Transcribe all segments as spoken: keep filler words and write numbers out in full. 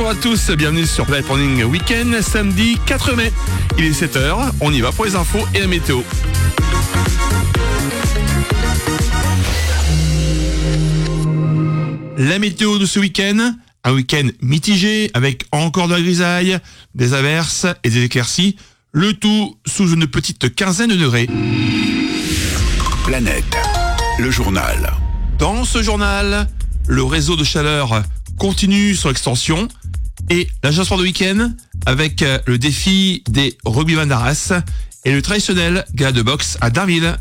Bonjour à tous, bienvenue sur Planet Morning Weekend, samedi quatre mai. Il est sept heures, on y va pour les infos et la météo. La météo de ce week-end, un week-end mitigé avec encore de la grisaille, des averses et des éclaircies, le tout sous une petite quinzaine de degrés. Planète, le journal. Dans ce journal, le réseau de chaleur continue son extension et l'agencement de week-end avec le défi des rugbyman d'Arras et le traditionnel gala de boxe à Darville.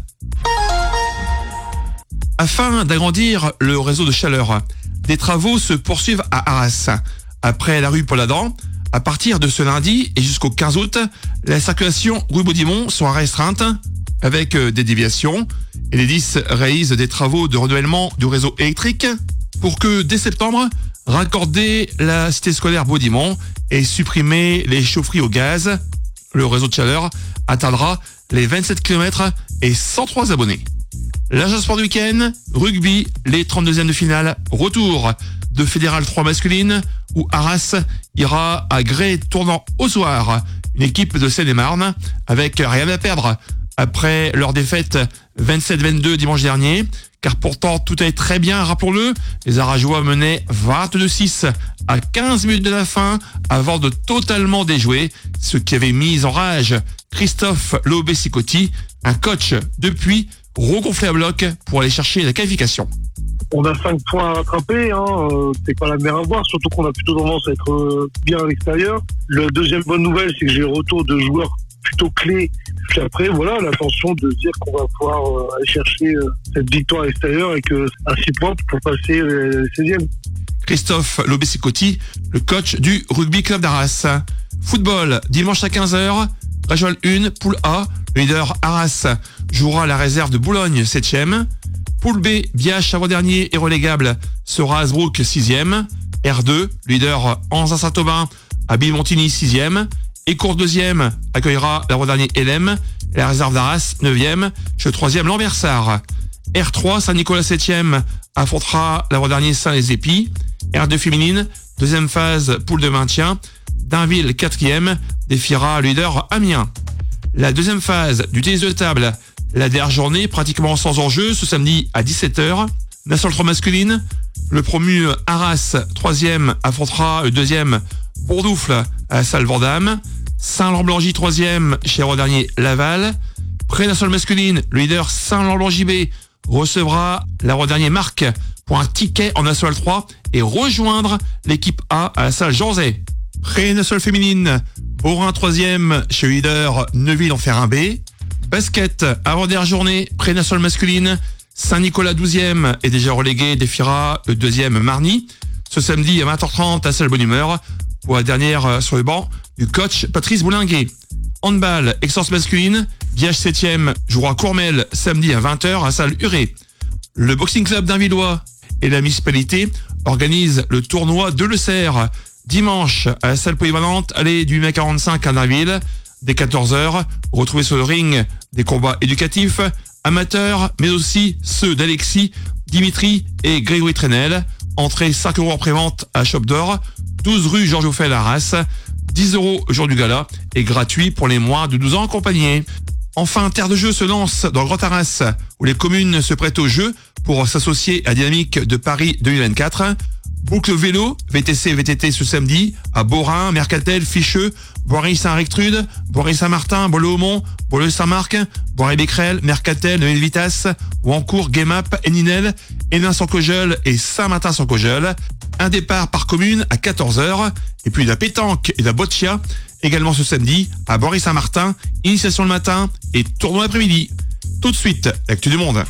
Afin d'agrandir le réseau de chaleur, des travaux se poursuivent à Arras. Après la rue Paul-Adam, à partir de ce lundi et jusqu'au quinze août, la circulation rue Baudimont sera restreinte avec des déviations et les dix réalisent des travaux de renouvellement du réseau électrique pour que dès septembre, raccorder la cité scolaire Baudimont et supprimer les chaufferies au gaz. Le réseau de chaleur atteindra les vingt-sept kilomètres et cent trois abonnés. L'agencement du week-end, rugby, les trente-deuxièmes de finale, retour de Fédéral trois masculine où Arras ira à Grès tournant au soir. Une équipe de Seine-et-Marne avec rien à perdre après leur défaite vingt-sept vingt-deux dimanche dernier. Car pourtant tout allait très bien, rappelons-le, les Arageois menaient vingt-deux six à quinze minutes de la fin avant de totalement déjouer, ce qui avait mis en rage Christophe Lobé-Sicotti, un coach depuis regonflé à bloc pour aller chercher la qualification. On a cinq points à rattraper, hein. euh, c'est pas la mer à boire, surtout qu'on a plutôt tendance à être euh, bien à l'extérieur. La deuxième bonne nouvelle, c'est que j'ai le retour de joueurs plutôt clés. Puis après, voilà, l'attention de se dire qu'on va pouvoir euh, aller chercher euh, cette victoire à l'extérieur avec euh, un six points pour passer les seizièmes. Christophe Lobé-Sicotti, le coach du Rugby Club d'Arras. Football, dimanche à quinze heures, Régional un, Poule A, le leader Arras jouera la réserve de Boulogne, septième. Poule B, Biache avant-dernier et relégable, sera Hasbrook, sixième. R deux, leader Anzin Saint-Aubin, à Montigny, sixième. Et court deuxième accueillera l'avant-dernier L M, et la réserve d'Arras, neuvième, chez le troisième Lambersart. R trois, Saint-Nicolas septième, affrontera l'avant-dernier Saint-les-Épis. R deux féminine, deuxième phase, poule de maintien. Dainville, quatrième, défiera le leader Amiens. La deuxième phase du tennis de table, la dernière journée pratiquement sans enjeu, ce samedi à dix-sept heures. National trois masculine, le promu Arras, troisième, affrontera le deuxième Bourdoufle à la salle Vandame. Saint-Laurent-Blangy, troisième, chez le dernier Laval. Pré-national masculine, le leader Saint-Laurent-Blangy B recevra l'avant-dernier Marc pour un ticket en National trois et rejoindre l'équipe A à la salle Jean Zay. Pré-national féminine, Borin, troisième, chez le leader Neuville en Ferrin B. Basket, avant-dernière journée, pré-national masculine, Saint-Nicolas douzième est déjà relégué, défiera le deuxième Marny. Ce samedi à vingt heures trente à salle Bonne Humeur, pour la dernière sur le banc du coach Patrice Boulinguet. Handball, Excellence masculine, Biache septième jouera Courmel samedi à vingt heures à salle Huré. Le Boxing Club d'Ainvillois et la municipalité organisent le tournoi de Le Cerf dimanche à la salle polyvalente allée du mai quarante-cinq à Darville. Dès quatorze heures, retrouvez sur le ring des combats éducatifs, amateurs, mais aussi ceux d'Alexis, Dimitri et Grégory Trenel. Entrée cinq euros en prévente à Shop d'Or, douze rue Georges Auffel à Arras, dix euros au jour du gala et gratuit pour les moins de douze ans accompagnés. Enfin, Terre de Jeu se lance dans le Grand Arras, où les communes se prêtent au jeu pour s'associer à Dynamique de Paris deux mille vingt-quatre. Boucle vélo, V T C, V T T ce samedi à Borin, Mercatel, Ficheux, Boiry-Saint-Rectrude, Boiry-Saint-Martin, Bolle-Aumont, Bolle-Saint-Marc, Boiry-Becquerel, Mercatel, Neuville-Vitas, Ouancourt, Guémap, Héninel, Hénin-sans-Cojeul et Saint-Martin-sans-Cojeul. Un départ par commune à quatorze heures. Et puis la pétanque et la boccia également ce samedi à Boiry-Saint-Martin, initiation le matin et tournoi l'après-midi. Tout de suite, l'actu du monde.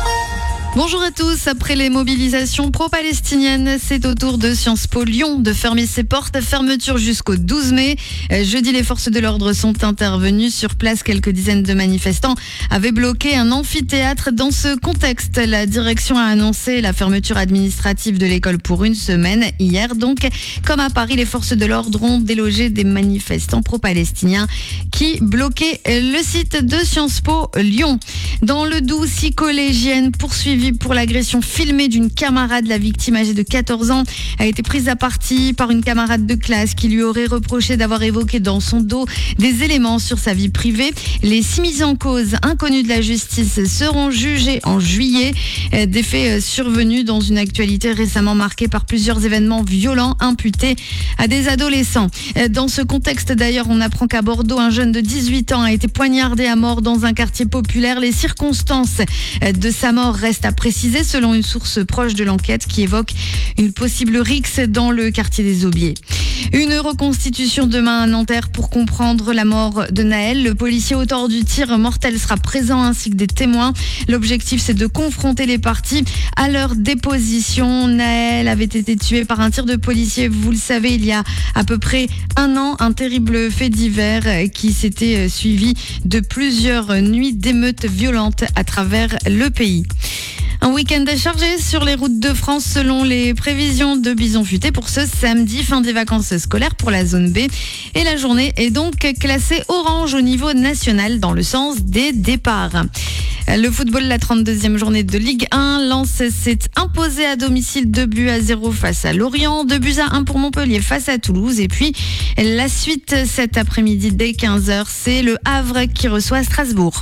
Bonjour à tous. Après les mobilisations pro-palestiniennes, c'est au tour de Sciences Po Lyon de fermer ses portes. Fermeture jusqu'au douze mai. Jeudi, les forces de l'ordre sont intervenues sur place. Quelques dizaines de manifestants avaient bloqué un amphithéâtre. Dans ce contexte, la direction a annoncé la fermeture administrative de l'école pour une semaine. Hier, donc, comme à Paris, les forces de l'ordre ont délogé des manifestants pro-palestiniens qui bloquaient le site de Sciences Po Lyon. Dans le Doubs, six collégiennes poursuivies poursuivie pour l'agression filmée d'une camarade. La victime âgée de quatorze ans a été prise à partie par une camarade de classe qui lui aurait reproché d'avoir évoqué dans son dos des éléments sur sa vie privée. Les six mises en cause inconnus de la justice seront jugés en juillet. Des faits survenus dans une actualité récemment marquée par plusieurs événements violents imputés à des adolescents. Dans ce contexte d'ailleurs, on apprend qu'à Bordeaux, un jeune de dix-huit ans a été poignardé à mort dans un quartier populaire. Les circonstances de sa mort restent à préciser selon une source proche de l'enquête qui évoque une possible rixe dans le quartier des Aubiers. Une reconstitution demain à Nanterre pour comprendre la mort de Naël. Le policier auteur du tir mortel sera présent ainsi que des témoins. L'objectif, c'est de confronter les parties à leur déposition. Naël avait été tué par un tir de policier, vous le savez, il y a à peu près un an. Un terrible fait divers qui s'était suivi de plusieurs nuits d'émeutes violentes à travers le pays. Un week-end chargé sur les routes de France selon les prévisions de Bison Futé pour ce samedi, fin des vacances scolaires pour la zone B. Et la journée est donc classée orange au niveau national dans le sens des départs. Le football, la trente-deuxième journée de Ligue un. Lens s'est imposé à domicile deux buts à zéro face à Lorient, deux buts à un pour Montpellier face à Toulouse. Et puis la suite cet après-midi dès quinze heures, c'est le Havre qui reçoit Strasbourg.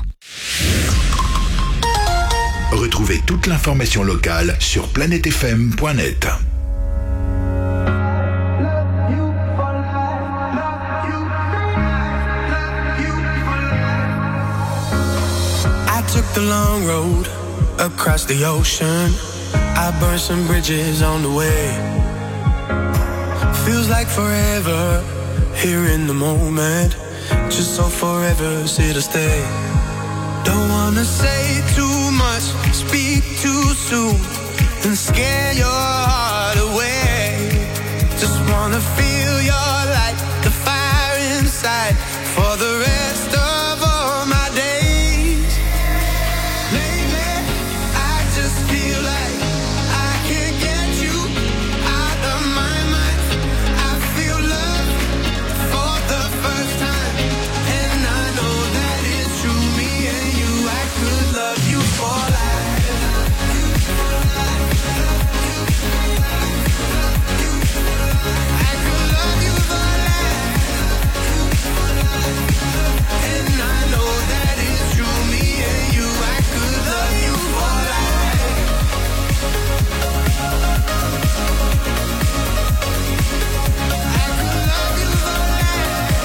Retrouvez toute l'information locale sur planète f m point net. I took the long road across the ocean. I burned some bridges on the way. Feels like forever here in the moment. Just so forever here to stay. Don't wanna say too much, speak too soon, and scare your heart away. Just wanna feel your light, the fire inside, for the rest of all my days. Lately, I just feel like I can't get you out of my mind. I feel love for the first time, and I know that it's true. Me and you, I could love you for life. I could love you for life. And I know that it's true. Me and you, I could love you for life. I could love you for life.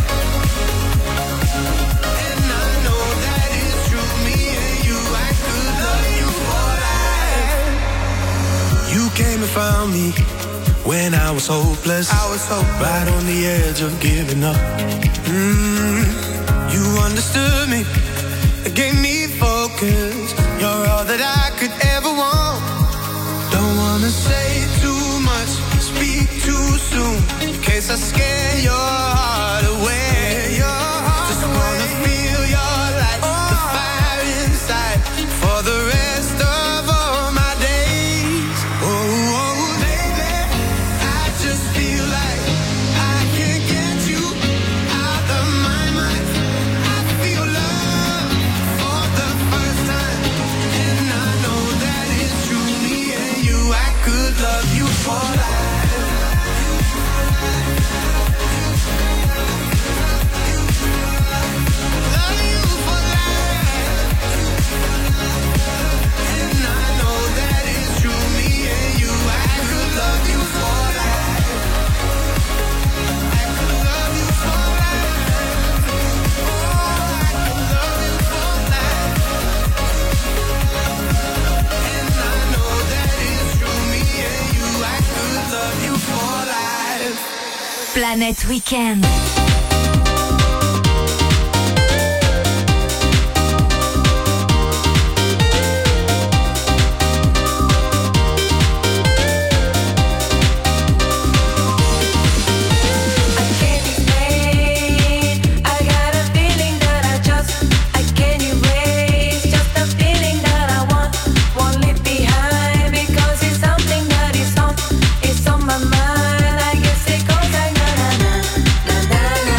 And I know that it's true. Me and you, I could love you for life. You came and found me when I was hopeless. I was hopeless. Right on the edge of giving up. Mm, you understood me, gave me focus. You're all that I could ever want. Don't wanna say too much, speak too soon, in case I scare your heart away. Just wanna feel your light, the fire inside, for the rest of all my days. Oh, oh, baby, I just feel like I can't get you out of my mind. I feel love for the first time, and I know that it's true. Me and you, I could love you for life. Love you for life. And I know that it's true. Me and you, I could love you for life. I could love you for life. Oh, I could love you for life. And I know that it's true. Me and you, I could love you for life. Planète Week-end. I can't explain. I got a feeling that I just I can't erase. Just a feeling that I want won't leave behind, because it's something that is on it's on my mind. I guess it goes like na na na na na na.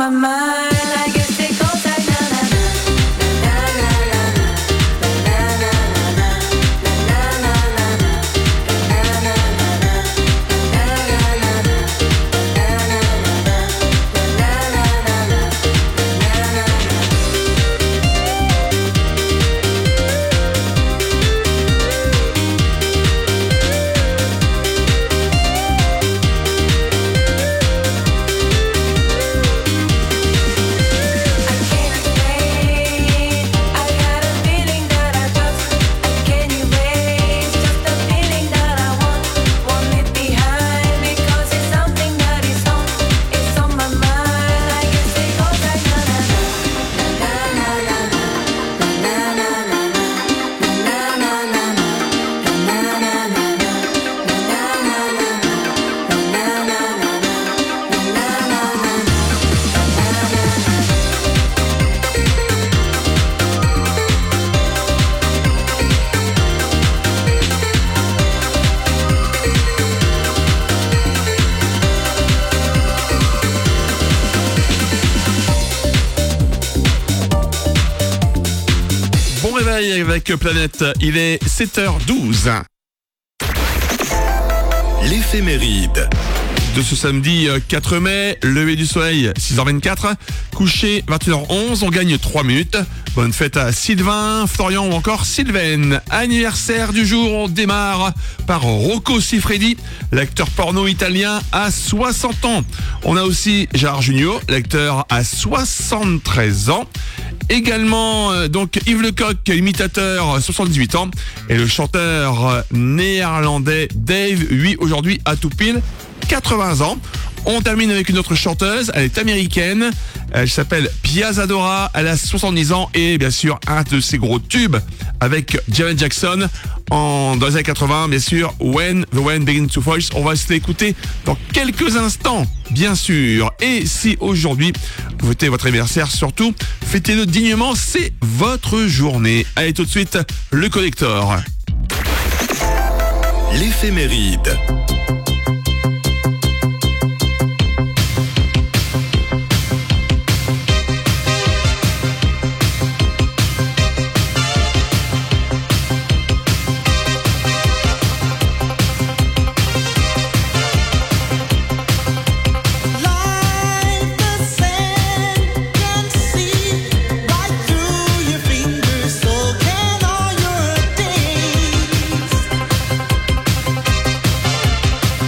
my mind. I guess it goes like na na na na na na na na na réveil avec Planète, il est sept heures douze. L'éphéméride. De ce samedi quatre mai, lever du soleil six heures vingt-quatre, coucher vingt et une heures onze, on gagne trois minutes. Bonne fête à Sylvain, Florian ou encore Sylvaine. Anniversaire du jour, on démarre par Rocco Siffredi, l'acteur porno italien à soixante ans. On a aussi Gérard Jugnot, l'acteur à soixante-treize ans. Également euh, donc Yves Lecoq, imitateur, soixante-dix-huit ans. Et le chanteur euh, néerlandais Dave, lui aujourd'hui à tout pile quatre-vingts ans. On termine avec une autre chanteuse, elle est américaine, elle s'appelle Pia Zadora, elle a soixante-dix ans et bien sûr un de ses gros tubes avec Janet Jackson en, dans les années quatre-vingts, bien sûr, When the Wind Begins to Fall. On va se l'écouter dans quelques instants, bien sûr. Et si aujourd'hui vous fêtez votre anniversaire, surtout, fêtez-le dignement, c'est votre journée. Allez tout de suite, le collector. L'éphéméride. All your days.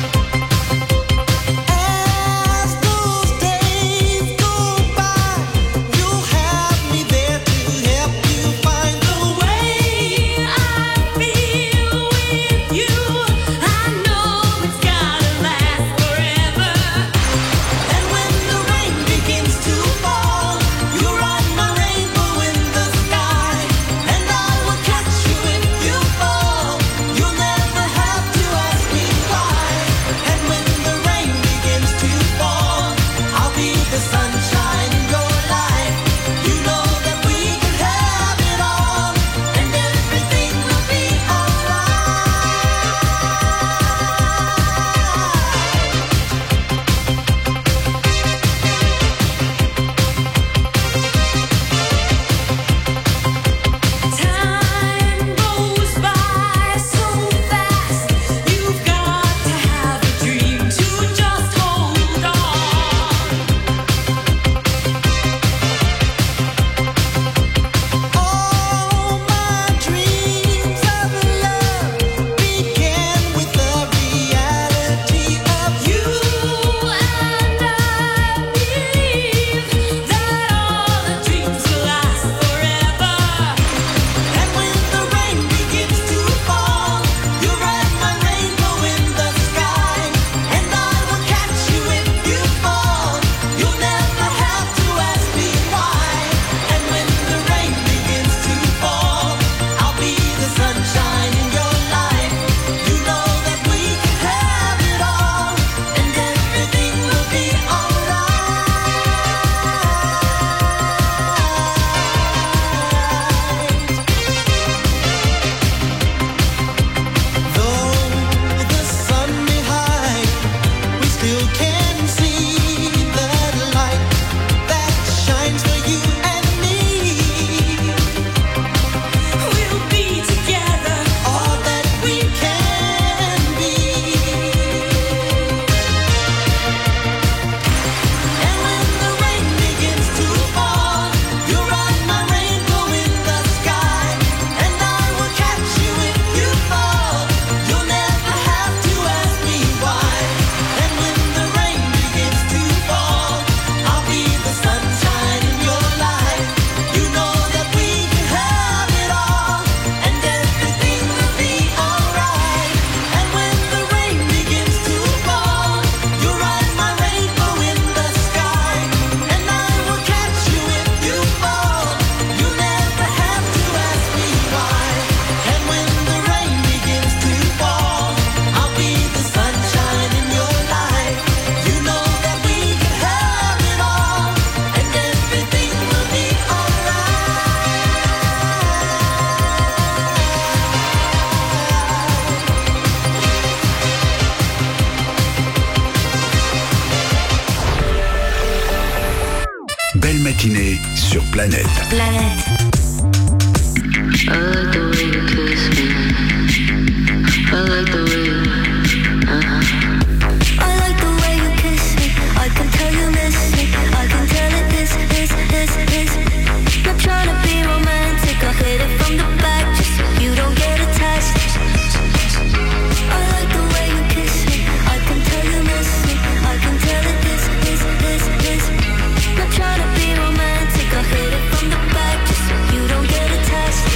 sur Planète. Planète. I like the way you kiss me. I like the way you, uh-huh. I like the way you kiss me. I can tell you miss me. I can tell it is, is, is, is. Not trying to be romantic. I hit it from the back just so you don't get attached. I like the way you kiss me. I can tell you miss me. I can tell it is, is, is, is. Not trying to be romantic. I hit it from the back just so you don't get attached.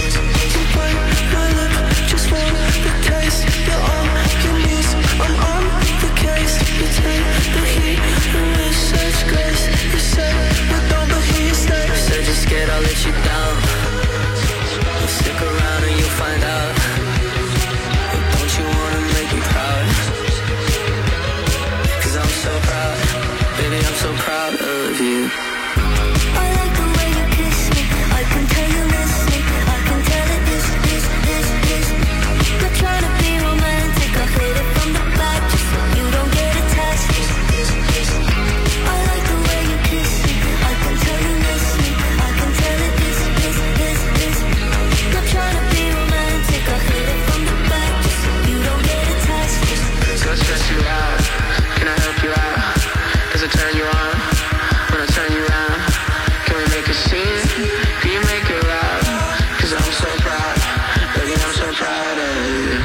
Just for the taste, you're on your knees, I'm on the case. You take the heat, and with such grace. You say we don't, but here you stay. Said you're scared, I'll let you down. Well, stick around and you'll find out. But don't you wanna make me proud? Cause I'm so proud, baby, I'm so proud of you. I like the way you kiss me. I can tell you miss me. I can tell it is, is, is, is. Not trying to be romantic. I hit it from the back just so you don't get attached. I like the way you kiss me. I can tell you miss me. I can tell it is, is, is, is. Not trying to be romantic. I hit it from the back just so you don't get attached. So I stress you out, can I help you out? Does it turn you on, when I turn you around? Can we make a scene, can you make it loud? Cause I'm so proud, baby, I'm so proud of you.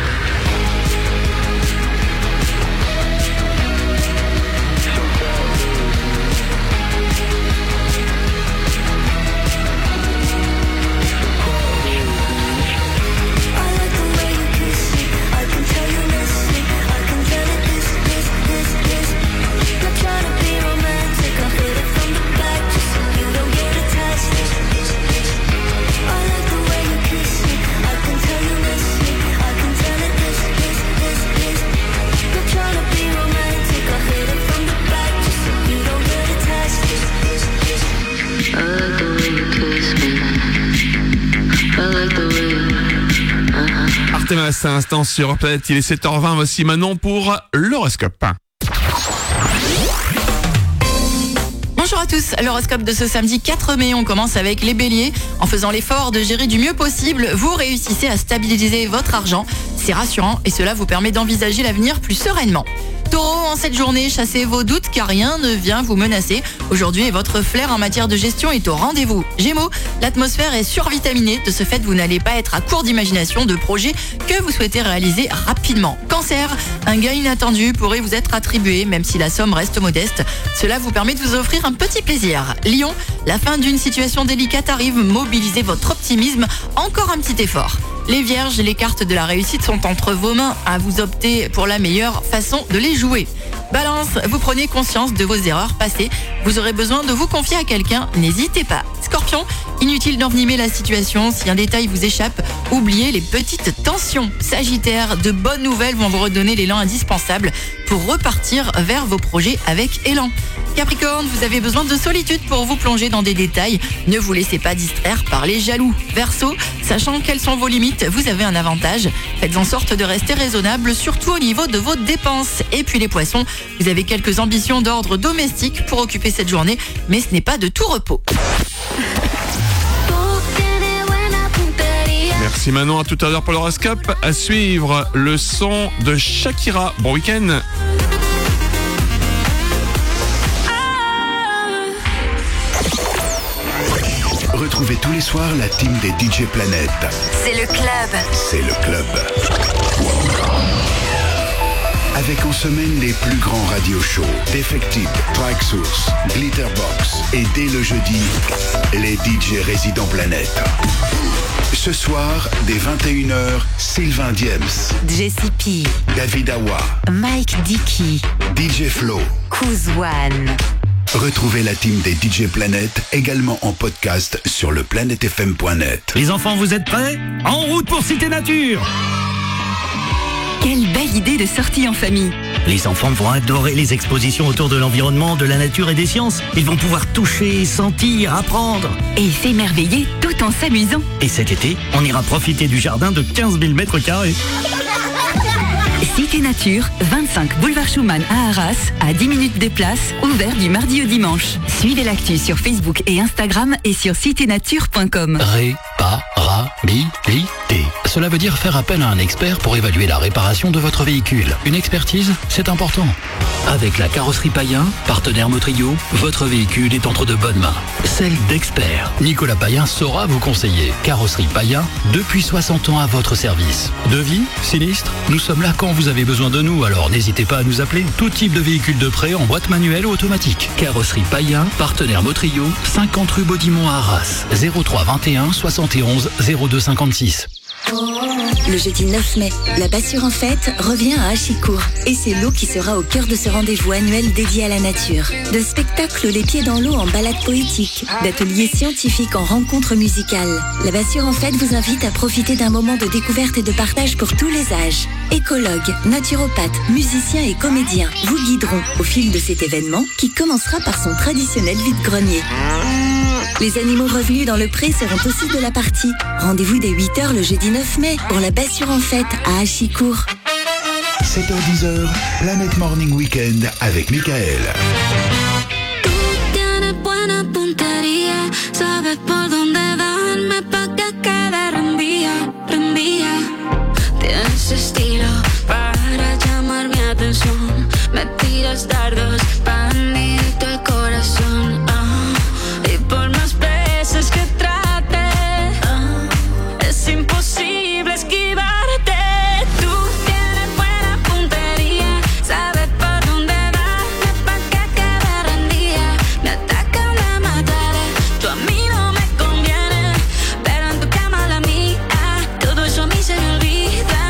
I like the way you kiss me. I can tell you miss me. I can tell it is, is, is, is. Not trying to be romantic. I hit it from the back just so you don't get attached. I like the way you kiss me. I can tell you miss me. I can tell it is, is, is, is. Not trying to be romantic. I hit it from the back just so you don't get attached. I like the way you kiss me. I like the way you, uh-huh. Artemas à l'instant sur Planète, il est sept heures vingt. Voici Manon pour l'horoscope. Bonjour à tous, l'horoscope de ce samedi quatre mai, on commence avec les béliers. En faisant l'effort de gérer du mieux possible, vous réussissez à stabiliser votre argent. C'est rassurant et cela vous permet d'envisager l'avenir plus sereinement. Taureau, en cette journée, chassez vos doutes car rien ne vient vous menacer. Aujourd'hui, votre flair en matière de gestion est au rendez-vous. Gémeaux, l'atmosphère est survitaminée. De ce fait, vous n'allez pas être à court d'imagination de projets que vous souhaitez réaliser rapidement. Cancer, un gain inattendu pourrait vous être attribué, même si la somme reste modeste. Cela vous permet de vous offrir un petit plaisir. Lion, la fin d'une situation délicate arrive. Mobilisez votre optimisme. Encore un petit effort. Les vierges, les cartes de la réussite sont entre vos mains. À vous opter pour la meilleure façon de les jouer. Balance, vous prenez conscience de vos erreurs passées. Vous aurez besoin de vous confier à quelqu'un, n'hésitez pas. Scorpion, inutile d'envenimer la situation. Si un détail vous échappe, oubliez les petites tensions. Sagittaire, de bonnes nouvelles vont vous redonner l'élan indispensable pour repartir vers vos projets avec élan. Capricorne, vous avez besoin de solitude pour vous plonger dans des détails. Ne vous laissez pas distraire par les jaloux. Verseau, sachant quelles sont vos limites, vous avez un avantage. Faites en sorte de rester raisonnable, surtout au niveau de vos dépenses. Et puis les poissons, vous avez quelques ambitions d'ordre domestique pour occuper cette journée, mais ce n'est pas de tout repos. Merci Manon, à tout à l'heure pour l'horoscope. À suivre le son de Shakira. Bon week-end. Retrouvez tous les soirs la team des D J Planète. C'est le club. C'est le club. Avec en semaine les plus grands radio shows, Defected, Tracksource, Glitterbox et dès le jeudi, les D J résidents Planète. Ce soir, dès vingt et une heures, Sylvain Diems, J C P, David Awa, Mike Dickey, D J Flo. Kouzwan. Retrouvez la team des D J Planète également en podcast sur le planète f m point net. Les enfants, vous êtes prêts? En route pour Cité Nature! Quelle belle idée de sortie en famille. Les enfants vont adorer les expositions autour de l'environnement, de la nature et des sciences. Ils vont pouvoir toucher, sentir, apprendre. Et s'émerveiller tout en s'amusant. Et cet été, on ira profiter du jardin de quinze mille mètres carrés. Cité Nature, vingt-cinq boulevard Schumann à Arras, à dix minutes des places, ouvert du mardi au dimanche. Suivez l'actu sur Facebook et Instagram et sur citénature point com. Réparabilité. Cela veut dire faire appel à un expert pour évaluer la réparation de votre véhicule. Une expertise, c'est important. Avec la carrosserie Payen, partenaire Motrio, votre véhicule est entre de bonnes mains. Celle d'experts. Nicolas Payen saura vous conseiller. Carrosserie Payen, depuis soixante ans à votre service. Devis, sinistre, nous sommes là quand vous avez besoin de nous, alors n'hésitez pas à nous appeler. Tout type de véhicule de prêt en boîte manuelle ou automatique. Carrosserie Payen, partenaire Motrio, cinquante rue Baudimont à Arras. zéro trois vingt et un soixante et onze zéro deux cinquante-six. Le jeudi neuf mai, la Bassure en fête revient à Achicourt. Et c'est l'eau qui sera au cœur de ce rendez-vous annuel dédié à la nature. De spectacles les pieds dans l'eau en balade poétique, d'ateliers scientifiques en rencontres musicales. La Bassure en fête vous invite à profiter d'un moment de découverte et de partage pour tous les âges. Écologues, naturopathes, musiciens et comédiens vous guideront au fil de cet événement qui commencera par son traditionnel vide-grenier. Les animaux revenus dans le pré seront aussi de la partie. Rendez-vous dès huit heures le jeudi neuf mai pour la Bassure en fête à Achicourt. sept heures dix, Planet Morning Weekend avec Michael. Tienes buena puntería, sabes por dónde darme pa' que quede rendía, rendía. Tienes estilo para llamar mi atención, me tiras dardos pa' hundirte el corazón. Ah, y por más veces que trate, ah, es imposible esquivarte. Tú tienes buena puntería, sabes por dónde darme pa' que quede rendida. Me atacan, me mataré, tú a mí no me conviene, pero en tu cama la mía, todo eso a mí se me olvida.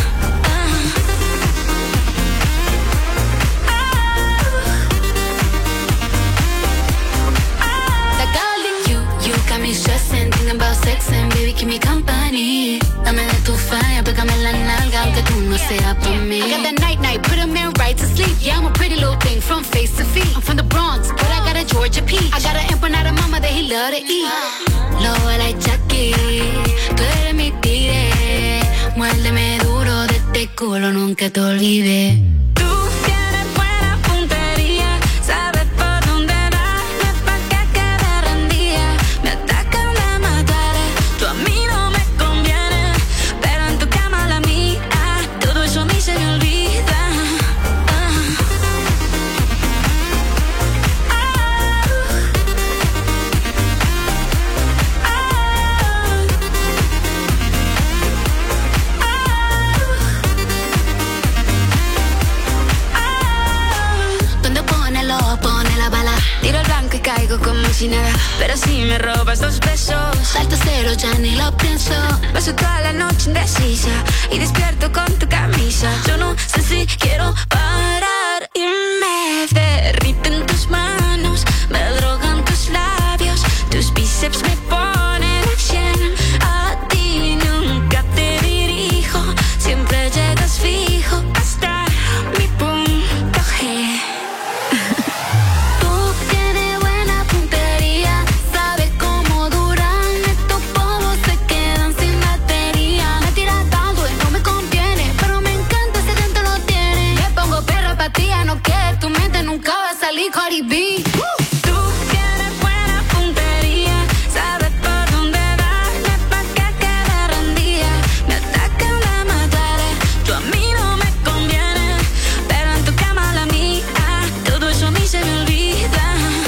That darling, you, you got me stressing, thinking about sex and baby keep me company. Dame de tu falla, pégame en la nalga aunque tú no seas por mí. I got that night night, put a man right to sleep. Yeah, I'm a pretty little thing from face to feet. I'm from the Bronx, but I got a Georgia peach. I got an empanada mama that he love to eat. Lobo like Chucky, tú eres mi tigre. Muérdeme duro de este culo, nunca te olvides. Tú tienes buena puntería, sabes por dónde darme pa' que quede rendida. Me atacan, me mataré, tú a mí no me conviene, pero en tu cama la mía, todo eso a mí se me olvida. Donde pone el ojo, pone la bala. Tiro el blanco y caigo como si nada. Pero si me robas dos besos, salto cero, ya ni lo pienso. Paso toda la noche indecisa y despierto con tu camisa. Yo no sé si quiero parar y me derriten tus manos, me drogan tus labios, tus bíceps me ponen a cien. A ti nunca te dirijo, siempre llegas fijo hasta mi punto G. Tú tienes buena puntería, sabes cómo duran estos polvos, se quedan sin batería. Me tiras tanto y no me conviene, pero me encanta ese dentro lo tiene. Me pongo perra pa' ti, no que tu mente nunca va a salir Cardi B. Tú tienes buena puntería, sabes por dónde darme pa' que quede rendida. Me atacan, me mataré, tú a mí no me conviene, pero en tu cama la mía, todo eso a mí se me olvida.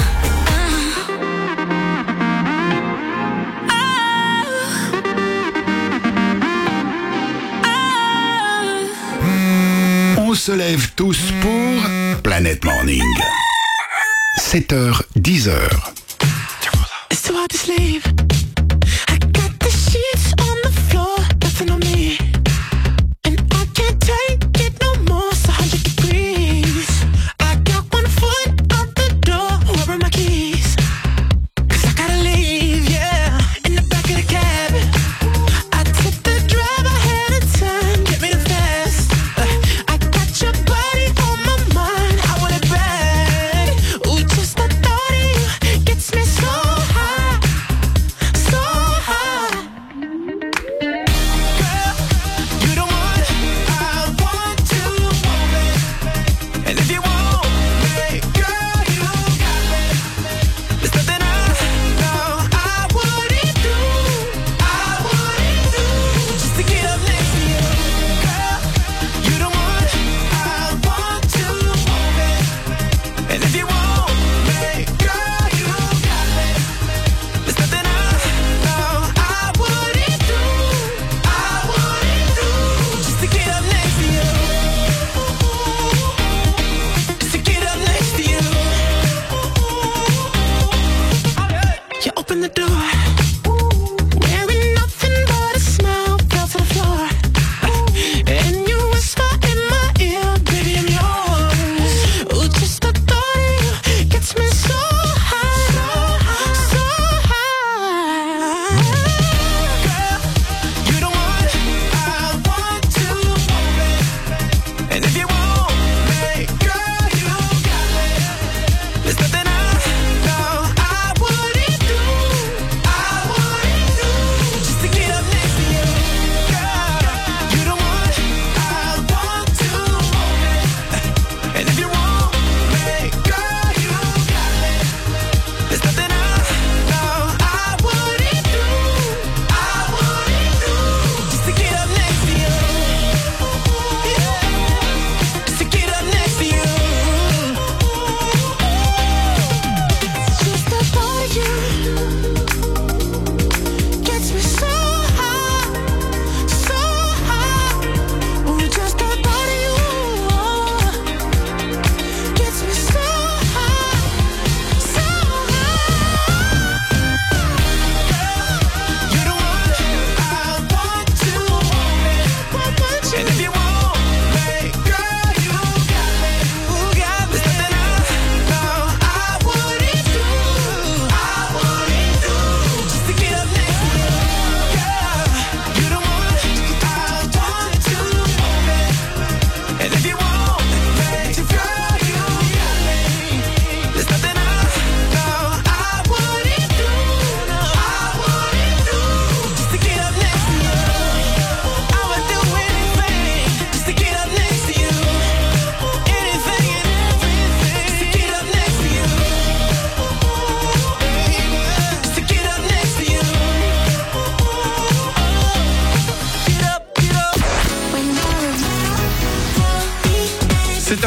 On se lève tous pour Planet Morning. sept heures dix. It's too hard to sleep. I got the sheets on the floor, nothing on me. And I can't take it no more, it's a hundred degrees. I got one foot out the door, where are my keys? Cause I gotta leave, yeah, in the back of the cab. I took the drive ahead of time, get me the fast. Uh, I got your body on my mind, I want it bad. Ooh, just the thought of you gets me so high.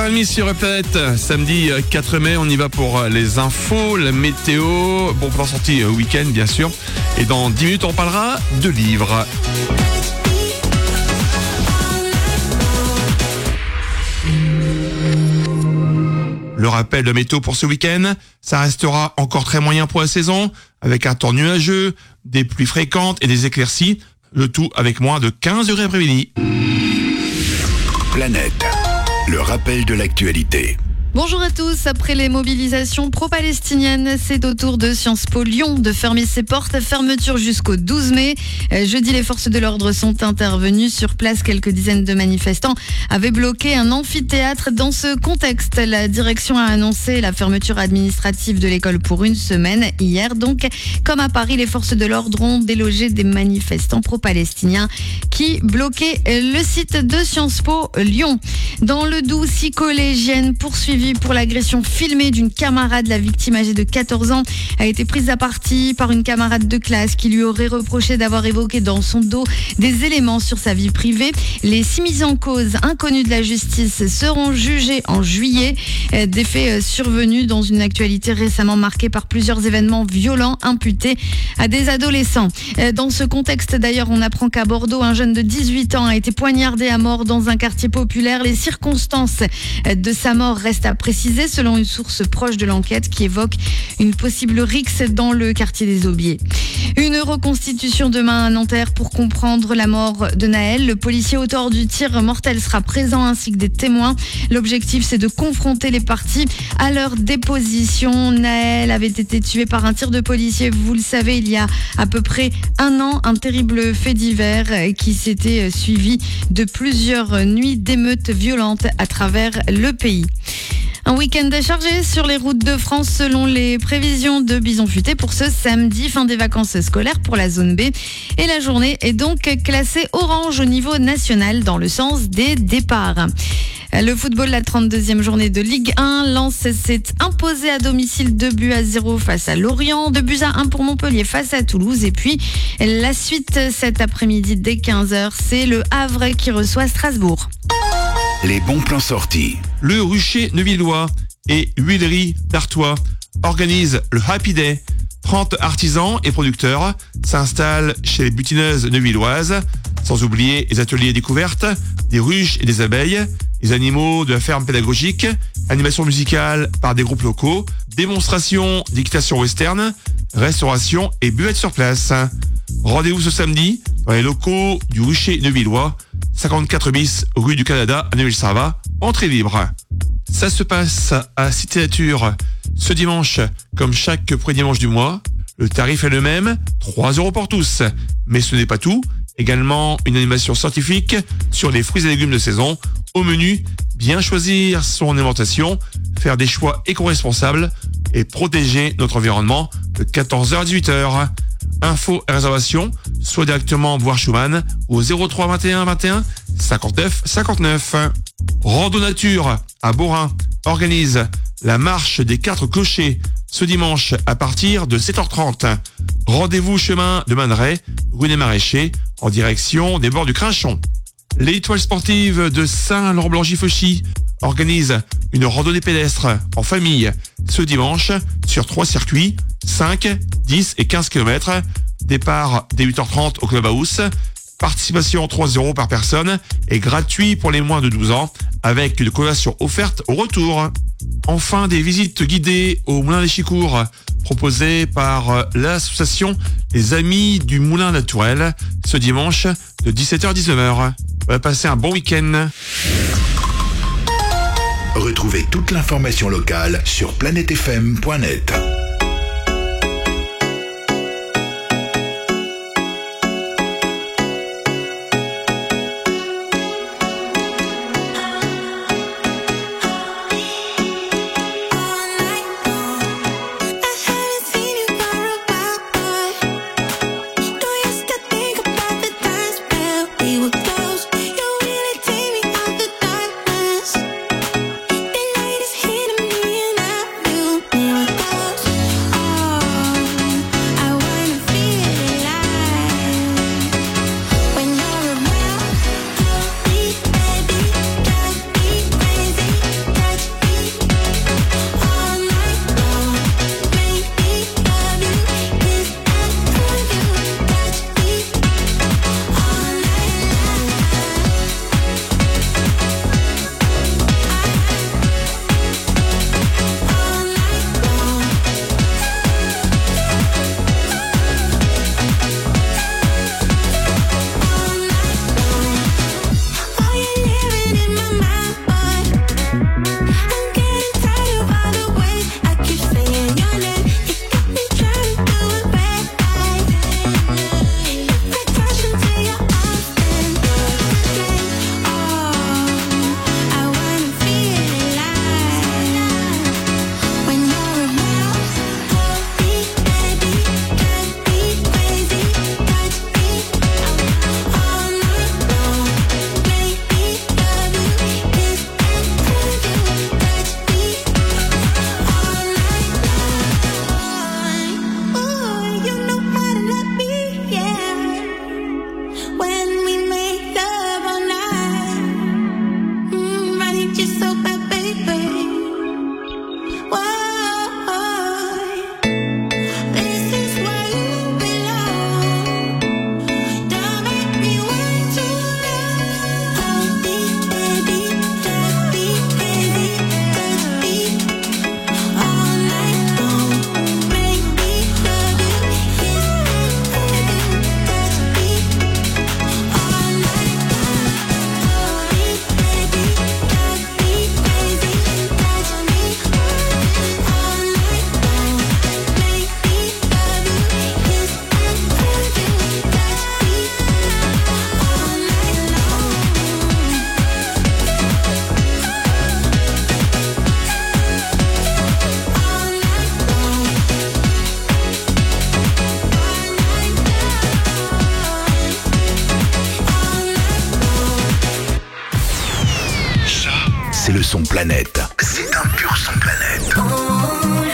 heures trente sur Planète. Samedi quatre mai, on y va pour les infos, la météo, bon plan sortie week-end bien sûr. Et dans dix minutes, on parlera de livres. Le rappel de météo pour ce week-end, ça restera encore très moyen pour la saison, avec un temps nuageux, des pluies fréquentes et des éclaircies, le tout avec moins de quinze degrés après-midi. Planète, le rappel de l'actualité. Bonjour à tous. Après les mobilisations pro-palestiniennes, c'est au tour de Sciences Po Lyon de fermer ses portes. Fermeture jusqu'au douze mai. Jeudi, les forces de l'ordre sont intervenues sur place. Quelques dizaines de manifestants avaient bloqué un amphithéâtre. Dans ce contexte, la direction a annoncé la fermeture administrative de l'école pour une semaine. Hier, donc, comme à Paris, les forces de l'ordre ont délogé des manifestants pro-palestiniens qui bloquaient le site de Sciences Po Lyon. Dans le Doubs, six collégiennes poursuivies pour l'agression filmée d'une camarade. La victime, âgée de quatorze ans, a été prise à partie par une camarade de classe qui lui aurait reproché d'avoir évoqué dans son dos des éléments sur sa vie privée. Les six mises en cause inconnues de la justice seront jugées en juillet. Des faits survenus dans une actualité récemment marquée par plusieurs événements violents imputés à des adolescents. Dans ce contexte, d'ailleurs, on apprend qu'à Bordeaux, un jeune de dix-huit ans a été poignardé à mort dans un quartier populaire. Les circonstances de sa mort restent à préciser, selon une source proche de l'enquête qui évoque une possible rixe dans le quartier des Aubiers. Une reconstitution demain à Nanterre pour comprendre la mort de Naël. Le policier auteur du tir mortel sera présent ainsi que des témoins. L'objectif, c'est de confronter les parties à leur déposition. Naël avait été tué par un tir de policier, vous le savez, il y a à peu près un an. Un terrible fait divers qui s'était suivi de plusieurs nuits d'émeutes violentes à travers le pays. Un week-end chargé sur les routes de France selon les prévisions de Bison Futé pour ce samedi, fin des vacances scolaires pour la zone B. Et la journée est donc classée orange au niveau national dans le sens des départs. Le football, la trente-deuxième journée de Ligue un. Lens s'est imposé à domicile deux buts à zéro face à Lorient, deux buts à un pour Montpellier face à Toulouse. Et puis la suite cet après-midi dès quinze heures, c'est le Havre qui reçoit Strasbourg. Les bons plans sortis. Le Rucher Neuvillois et Huileries d'Artois organisent le Happy Day. trente artisans et producteurs s'installent chez les butineuses neuvilloises, sans oublier les ateliers découvertes, des ruches et des abeilles, les animaux de la ferme pédagogique, animation musicale par des groupes locaux, démonstration d'équitation western, restauration et buvettes sur place. Rendez-vous ce samedi dans les locaux du Rucher Neuvillois, cinquante-quatre bis rue du Canada à Neuville-Sava, entrée libre. Ça se passe à Cité Nature ce dimanche, comme chaque premier dimanche du mois. Le tarif est le même, trois euros pour tous. Mais ce n'est pas tout. Également une animation scientifique sur les fruits et légumes de saison. Au menu, bien choisir son alimentation, faire des choix éco-responsables et protéger notre environnement de quatorze heures à dix-huit heures. Infos et réservations, soit directement Bois Schumann au zéro trois vingt et un vingt et un cinquante-neuf cinquante-neuf. Rando Nature à Borin organise la marche des quatre clochers ce dimanche à partir de sept heures trente. Rendez-vous chemin de Maneret, rue des Maraîchers, en direction des bords du Crinchon. L'Étoile sportive de Saint-Laurent-Blangy-Fauchy organise une randonnée pédestre en famille ce dimanche sur trois circuits, cinq, dix et quinze kilomètres. Départ dès huit heures trente au Clubhouse. Participation trois euros par personne et gratuit pour les moins de douze ans avec une collation offerte au retour. Enfin, des visites guidées au Moulin des Chicours proposées par l'association Les Amis du Moulin Naturel ce dimanche de dix-sept heures à dix-neuf heures. On va passer un bon week-end. Retrouvez toute l'information locale sur planète f m point net. Close. le son planète. C'est un pur son planète.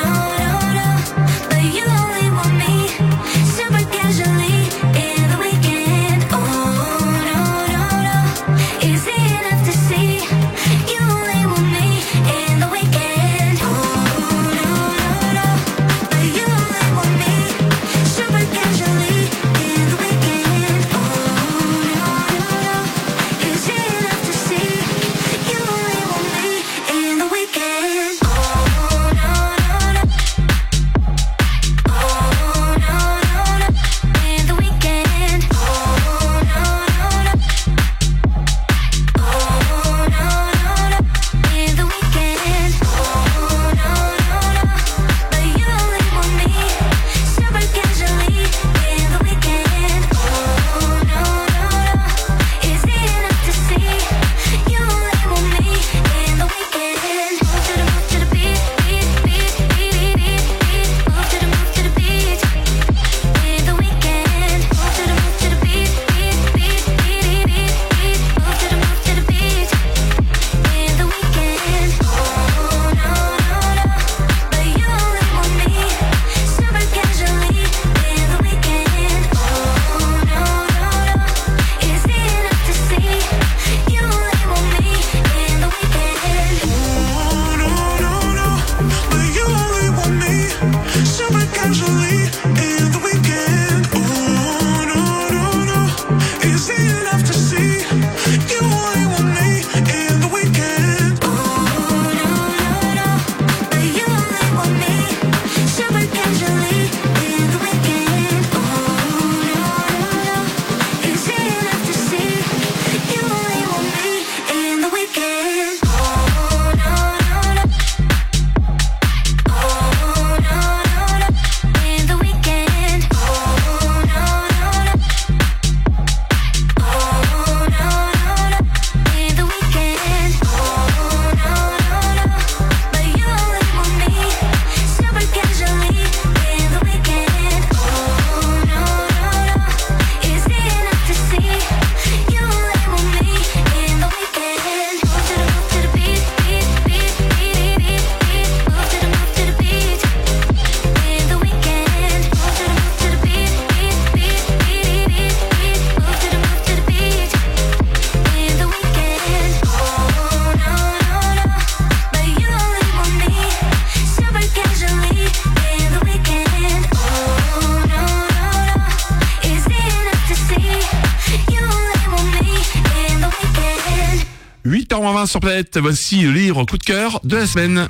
huit heures vingt sur Planète, voici le livre coup de cœur de la semaine.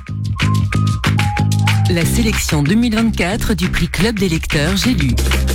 La sélection deux mille vingt-quatre du prix Club des lecteurs J'ai lu.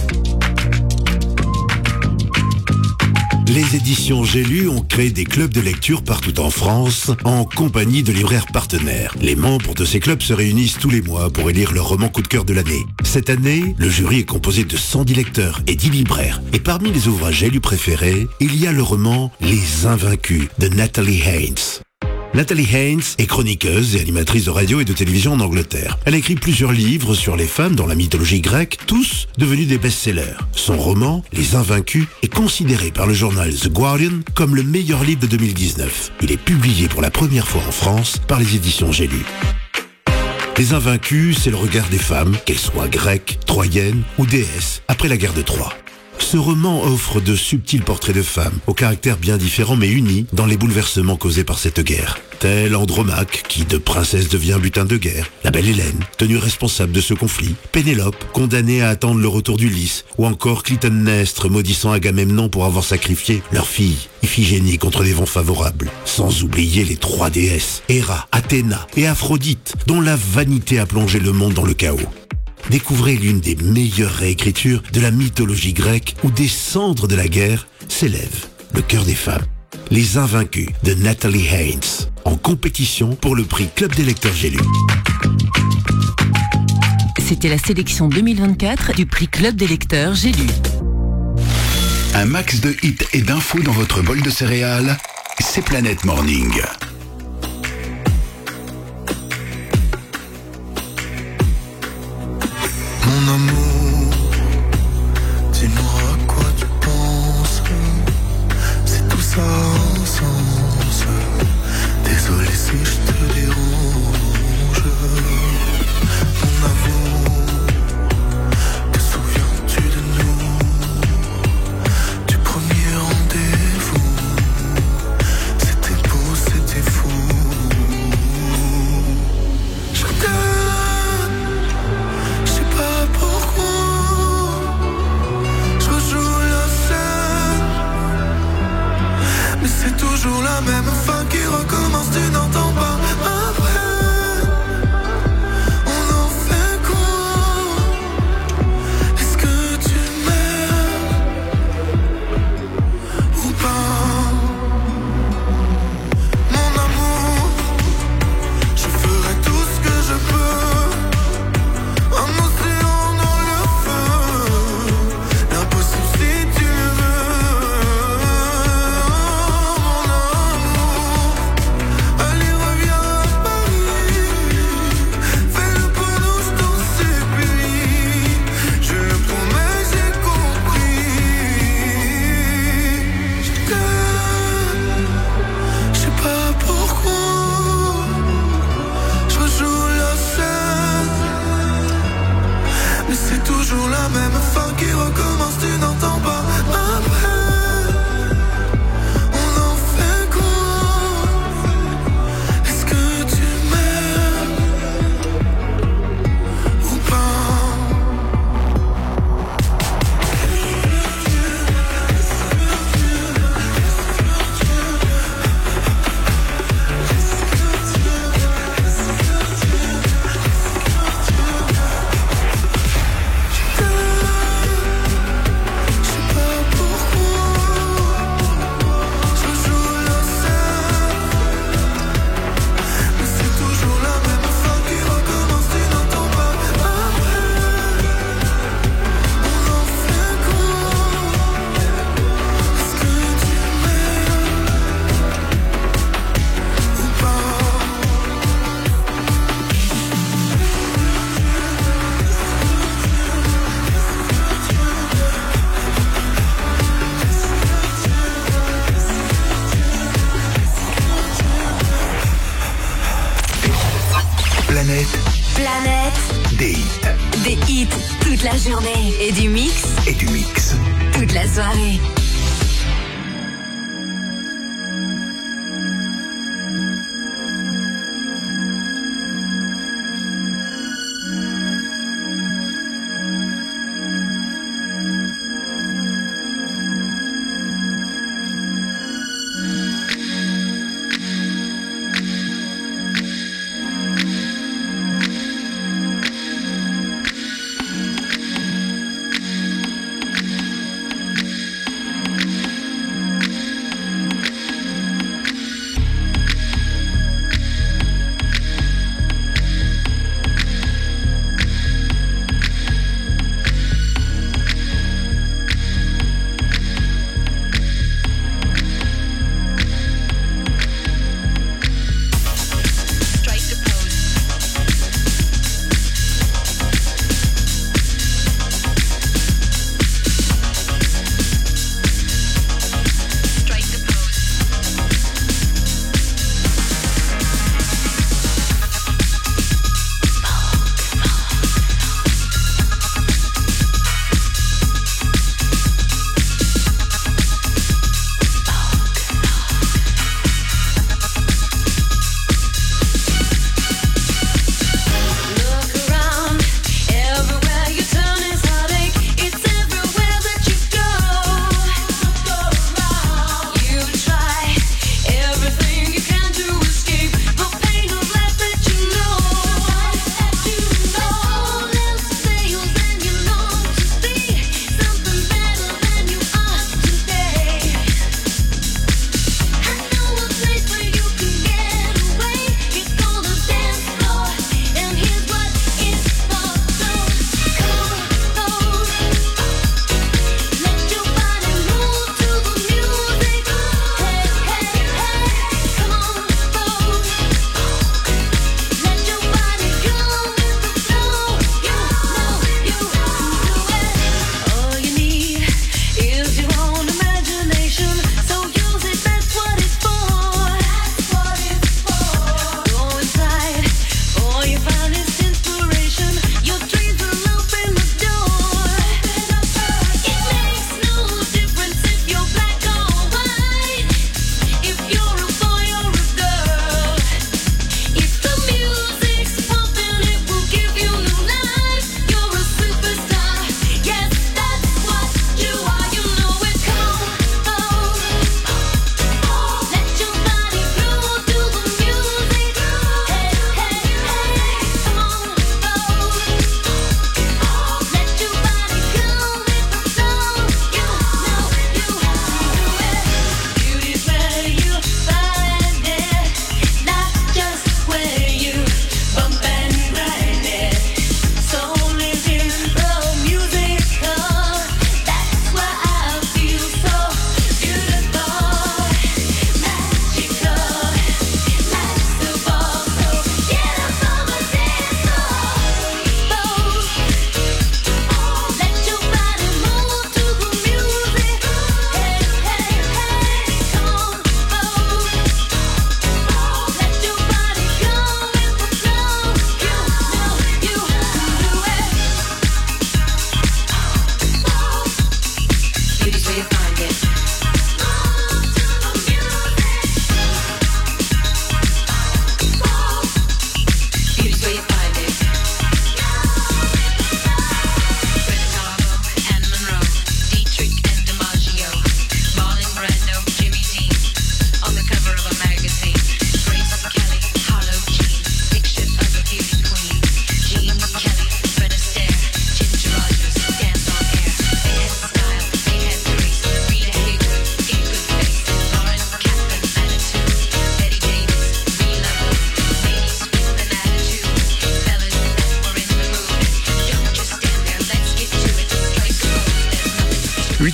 Les éditions J'ai lu ont créé des clubs de lecture partout en France en compagnie de libraires partenaires. Les membres de ces clubs se réunissent tous les mois pour élire leur roman coup de cœur de l'année. Cette année, le jury est composé de cent dix lecteurs et dix libraires. Et parmi les ouvrages J'ai lu préférés, il y a le roman Les Invaincus de Natalie Haynes. Natalie Haynes est chroniqueuse et animatrice de radio et de télévision en Angleterre. Elle a écrit plusieurs livres sur les femmes dans la mythologie grecque, tous devenus des best-sellers. Son roman, Les Invaincus, est considéré par le journal The Guardian comme le meilleur livre de deux mille dix-neuf. Il est publié pour la première fois en France par les éditions J'ai lu. Les Invaincus, c'est le regard des femmes, qu'elles soient grecques, troyennes ou déesses, après la guerre de Troie. Ce roman offre de subtils portraits de femmes, au caractère bien différent mais unis dans les bouleversements causés par cette guerre. Telle Andromaque, qui de princesse devient butin de guerre, la belle Hélène, tenue responsable de ce conflit, Pénélope, condamnée à attendre le retour d'Ulysse, ou encore Clytemnestre maudissant Agamemnon pour avoir sacrifié leur fille, Iphigénie, contre des vents favorables. Sans oublier les trois déesses, Héra, Athéna et Aphrodite, dont la vanité a plongé le monde dans le chaos. Découvrez l'une des meilleures réécritures de la mythologie grecque où des cendres de la guerre s'élèvent le cœur des femmes. Les Invaincus de Natalie Haynes, en compétition pour le prix Club des lecteurs J'ai lu. C'était la sélection deux mille vingt-quatre du prix Club des lecteurs J'ai lu. Un max de hits et d'infos dans votre bol de céréales, c'est Planète Morning. Mon amour, dis-moi à quoi tu penses. C'est tout ça sans sens. Désolé si je toujours la même fin qui recommence, tu n'entends pas. Après, on en fait quoi? Est-ce que tu m'aimes ou pas? Mon amour, je ferai tout ce que je peux. Un océan dans le feu, l'impossible si tu le veux. Mon amour, allez reviens à Paris, fais-le pour nous, je t'en supplie. Je le promets, j'ai compris. Je t'aime, je sais pas pourquoi, je rejoue la scène, mais c'est toujours la même fin qui recommence, tu n'entends pas. Après, on en fait quoi? Est-ce que tu m'aimes ou pas? Je sais pas pourquoi, je joue la scène, mais c'est toujours la même fin qui recommence, tu n'entends pas. Après, on en fait quoi? Est-ce que tu m'aimes ou pas? Planète Planète, des hits des hits toute la journée et du mix et du mix. toute la soirée.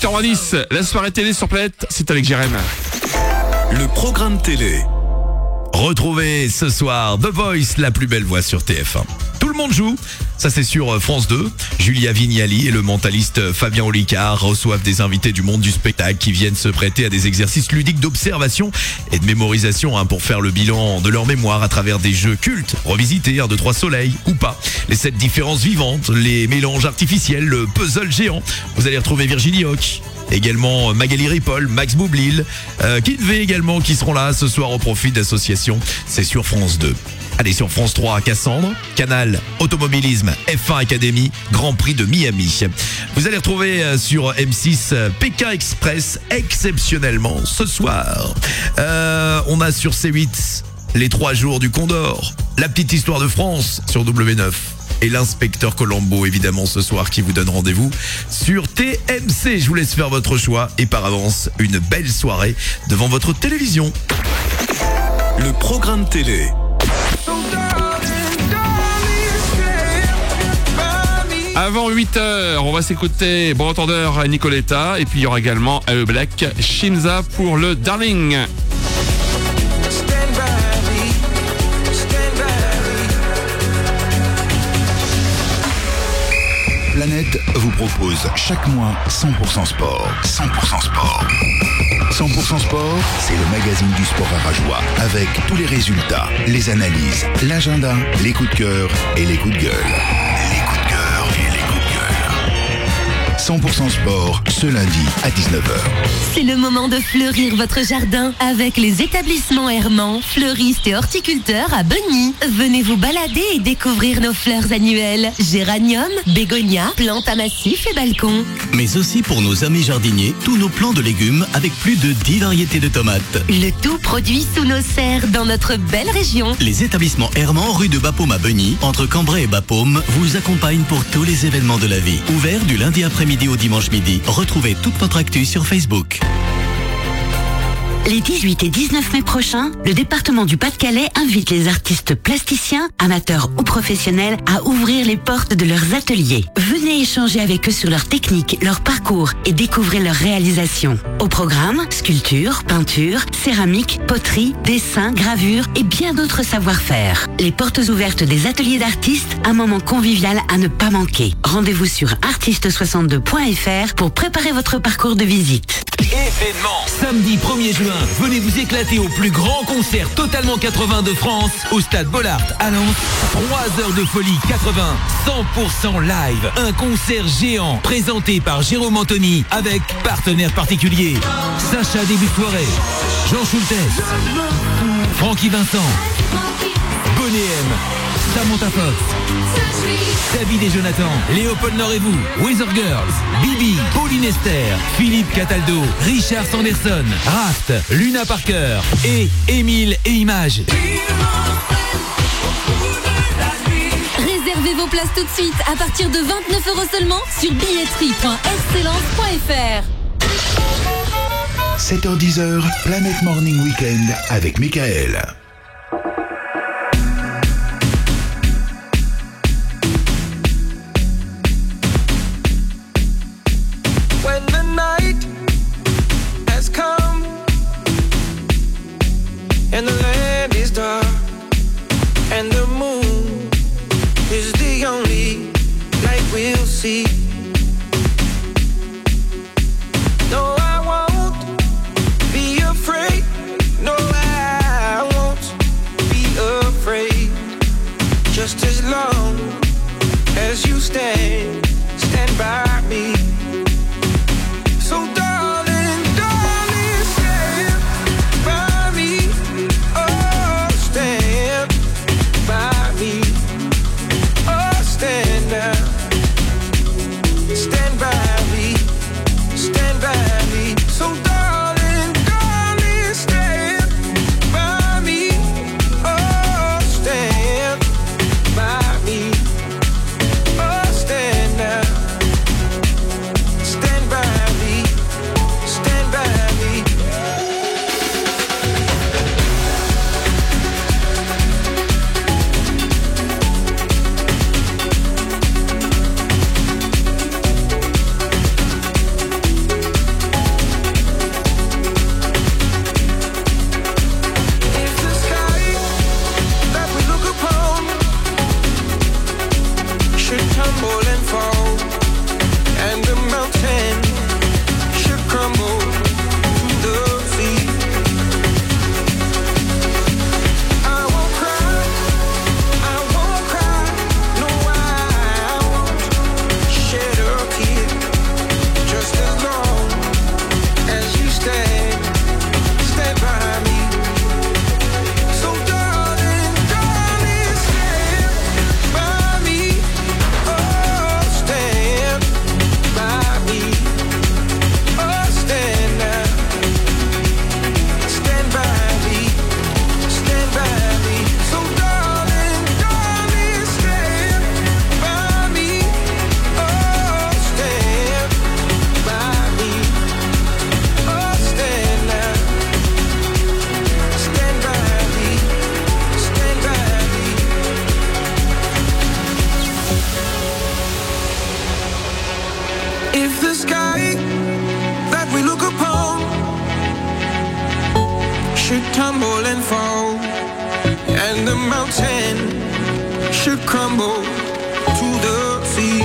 heures moins dix, la soirée télé sur Planète, c'est avec Jérém. Le programme télé. Retrouvez ce soir The Voice, la plus belle voix sur T F un. Tout le monde joue, ça c'est sur France deux. Julia Vignali et le mentaliste Fabien Olicard reçoivent des invités du monde du spectacle qui viennent se prêter à des exercices ludiques d'observation et de mémorisation hein, pour faire le bilan de leur mémoire à travers des jeux cultes, revisités, un, deux, trois soleils ou pas. Les sept différences vivantes, les mélanges artificiels, le puzzle géant. Vous allez retrouver Virginie Hoc. Également Magali Ripoll, Max Boublil, euh, Kinvey également qui seront là ce soir au profit d'associations. C'est sur France deux. Allez, sur France trois, Cassandre, Canal, Automobilisme, F un Academy, Grand Prix de Miami. Vous allez retrouver sur M six Pékin Express exceptionnellement ce soir. Euh, on a sur C huit les trois jours du Condor, La petite histoire de France sur W neuf. Et l'inspecteur Colombo, évidemment, ce soir, qui vous donne rendez-vous sur T M C. Je vous laisse faire votre choix et par avance, une belle soirée devant votre télévision. Le programme télé. Avant huit heures, on va s'écouter Bon Entendeur Nicoletta et puis il y aura également A E Black Shinza pour le Darling. Planète vous propose chaque mois cent pour cent sport. cent pour cent sport. cent pour cent sport, c'est le magazine du sport à Rajoie avec tous les résultats, les analyses, l'agenda, les coups de cœur et les coups de gueule. Les coups de cœur et les coups de gueule. cent pour cent sport, ce lundi à dix-neuf heures. C'est le moment de fleurir votre jardin avec les établissements Hermans, fleuristes et horticulteurs à Begny. Venez vous balader et découvrir nos fleurs annuelles. Géranium, bégonia, plantes à massif et balcons. Mais aussi pour nos amis jardiniers, tous nos plants de légumes avec plus de dix variétés de tomates. Le tout produit sous nos serres dans notre belle région. Les établissements Hermans, rue de Bapaume à Begny, entre Cambrai et Bapaume, vous accompagnent pour tous les événements de la vie. Ouvert du lundi après-midi au dimanche midi. Retrouvez toute notre actu sur Facebook. Les dix-huit et dix-neuf mai prochains, le département du Pas-de-Calais invite les artistes plasticiens, amateurs ou professionnels, à ouvrir les portes de leurs ateliers. Venez échanger avec eux sur leur technique, leur parcours et découvrir leurs réalisations. Au programme, sculpture, peinture, céramique, poterie, dessin, gravure et bien d'autres savoir-faire. Les portes ouvertes des ateliers d'artistes, un moment convivial à ne pas manquer. Rendez-vous sur artiste soixante-deux point f r pour préparer votre parcours de visite. Événement. Samedi premier juin, venez vous éclater au plus grand concert totalement quatre-vingts de France au stade Bollard à Lens. trois heures de folie quatre-vingts, cent pour cent live. Un concert géant présenté par Jérôme Anthony avec partenaires particuliers. Sacha début de soirée, Jean Schultes, Francky Vincent, Bonnet M, Samantha Fox, David et Jonathan, Léopold Nord et vous, Weather Girls, Bibi, Pauline Esther, Philippe Cataldo, Richard Sanderson, Raft, Luna Parker et Émile et Images. Réservez vos places tout de suite à partir de vingt-neuf euros seulement sur billetterie point excellence point f r. sept heures dix, Planète Morning Weekend avec Michael. When the night has come and the land is dark and the moon is the only light we'll see. No, I won't be afraid. No, I won't be afraid. Just as long as you stand, stand by me. So darling, darling, stand by me. Oh, stand by me. Oh, stand now. should tumble and fall, and the mountain should crumble to the sea.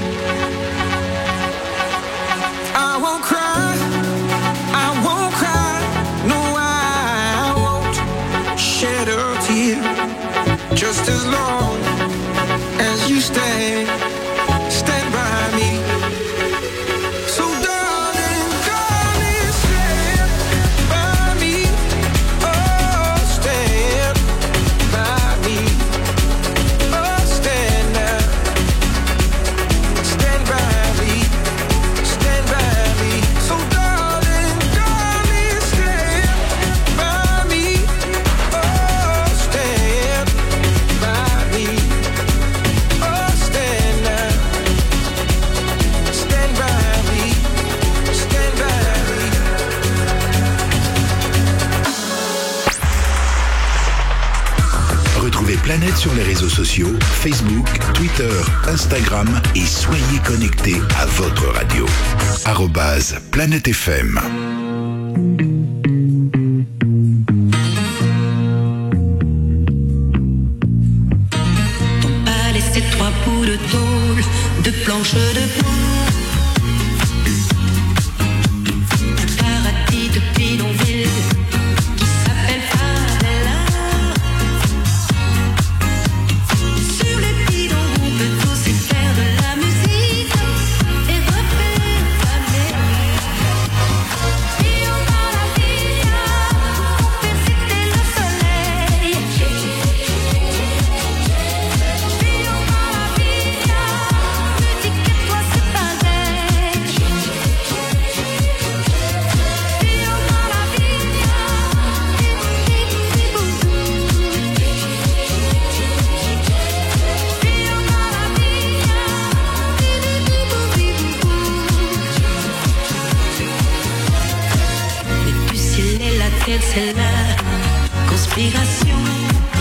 I won't cry, I won't cry, no I won't shed a tear, just as long as you stand, stand by me. So darling, darling, stand by me, oh stand by me, oh stand now, stand by me, stand by me. So darling, darling, stand by me, oh stand by me, oh stand now, stand by me, stand by me. Retrouvez Planète sur les réseaux sociaux, Facebook, Twitter, Instagram et soyez connectés à votre radio. Arrobase Planète F M. Pas laisser trois bouts de tôle, de planches de boue. Un paradis de bidonville qui s'appelle Favela. Sur les bidons, on peut aussi faire de la musique et refaire la mélodie. Vivons dans la vida, faire citer le soleil. Vivons dans la vida, me dis que toi c'est pareil. Vivons dans la vida, vivons, vivons, vivons dans la vida, vivons, vivons. Le ciel et la terre, c'est la conspiration.